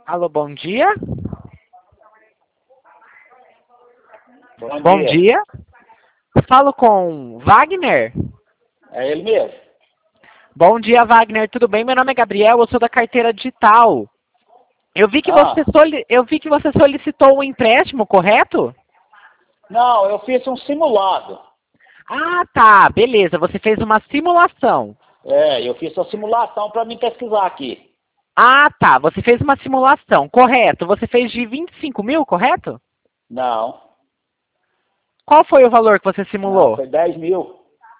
Alô, bom dia. Bom dia. Falo com Wagner. É ele mesmo. Bom dia, Wagner. Tudo bem? Meu nome é Gabriel, eu sou da carteira digital. Eu vi que você solicitou um empréstimo, correto? Não, eu fiz um simulado. Ah, tá. Beleza. Você fez uma simulação. É, eu fiz uma simulação para mim pesquisar aqui. Ah, tá. Você fez uma simulação, correto. Você fez de 25 mil, correto? Não, Qual foi o valor que você não, simulou? foi 10 mil.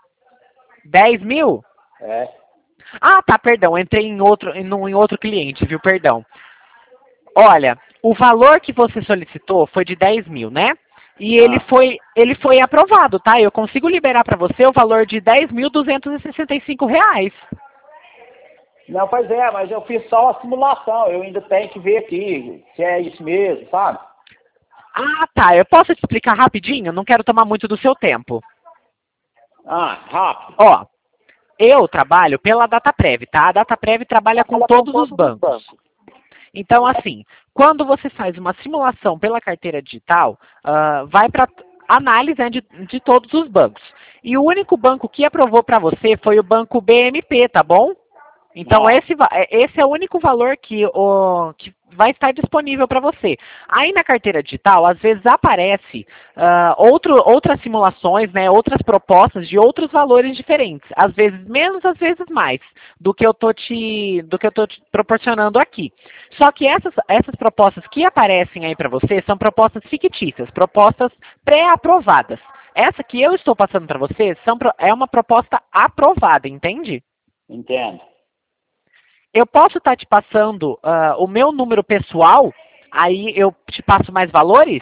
10 mil? É. Ah, tá, perdão. Entrei em outro cliente, viu? Perdão. Olha, o valor que você solicitou foi de 10 mil, né? E Ah. ele foi aprovado, tá? Eu consigo liberar para você o valor de 10.265 reais. Não, pois é, mas eu fiz só a simulação. Eu ainda tenho que ver aqui se é isso mesmo, sabe? Ah, tá. Eu posso te explicar rapidinho? Não quero tomar muito do seu tempo. Ah, rápido. Ó, eu trabalho pela DataPrev, tá? A DataPrev trabalha com Fala com todos os todos os bancos. bancos. Então, assim, quando você faz uma simulação pela carteira digital, vai para análise, né, de todos os bancos. E o único banco que aprovou para você foi o banco BMP, tá bom? Então, Ah, esse é o único valor que vai estar disponível para você. Aí na carteira digital, às vezes aparece outras simulações, né, outras propostas de outros valores diferentes. Às vezes menos, às vezes mais, do que eu tô te proporcionando aqui. Só que essas propostas que aparecem aí para você são propostas fictícias, propostas pré-aprovadas. Essa que eu estou passando para você é uma proposta aprovada, entende? entendo. Eu posso estar te passando o meu número pessoal, aí eu te passo mais valores?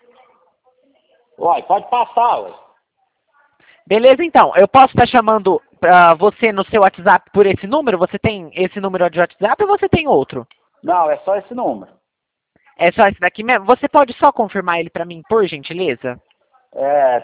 Uai, pode passar, ué. Beleza, então. Eu posso estar chamando você no seu WhatsApp por esse número? Você tem esse número de WhatsApp ou você tem outro? Não, é só esse número. É só esse daqui mesmo? Você pode só confirmar ele para mim, por gentileza? É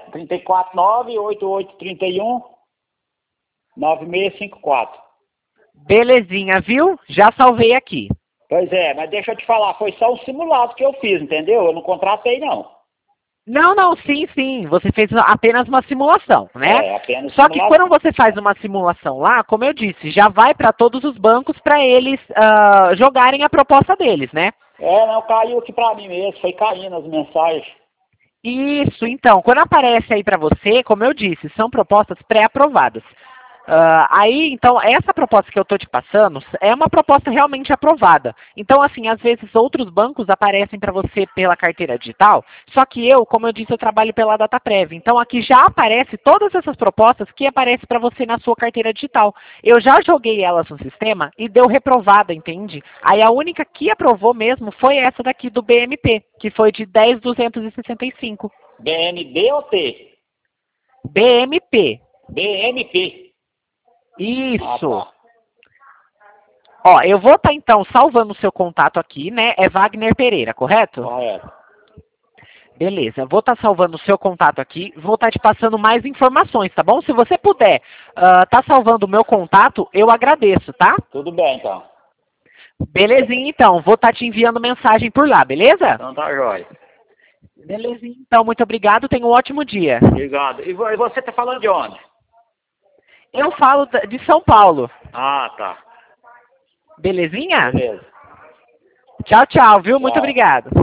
349-8831-9654. Belezinha, viu? Já salvei aqui. Pois é, mas deixa eu te falar, foi só um simulado que eu fiz, entendeu? Eu não contratei, não. Não, não, sim, sim. Você fez apenas uma simulação, né? É, apenas Só que quando simulação. você faz uma simulação lá, como eu disse, já vai para todos os bancos para eles jogarem a proposta deles, né? É, não, caiu aqui pra mim mesmo, foi caindo as mensagens. Isso, então, quando aparece aí para você, como eu disse, são propostas pré-aprovadas. Aí, então, essa proposta que eu estou te passando é uma proposta realmente aprovada. Então, assim, às vezes outros bancos aparecem para você pela carteira digital, só que eu, como eu disse, eu trabalho pela DataPrev. Então, aqui já aparece todas essas propostas que aparecem para você na sua carteira digital. Eu já joguei elas no sistema e deu reprovada, entende? Aí a única que aprovou mesmo foi essa daqui do BMP, que foi de 10.265. BNB ou T? BMP. BMP. Ah, Isso. tá. Ó, eu vou estar então salvando o seu contato aqui, né? É Wagner Pereira, correto? Correto. Beleza, vou estar salvando o seu contato aqui, vou estar te passando mais informações, tá bom? Se você puder tá salvando o meu contato, eu agradeço, tá? Tudo bem, então. Belezinha, então, vou estar te enviando mensagem por lá, beleza? Então tá jóia. Belezinha, então, muito obrigado, tenha um ótimo dia. Obrigado. E você tá falando de onde? Eu falo de São Paulo, Ah, tá. belezinha? Beleza. Tchau, tchau, viu? Muito Tchau. obrigado.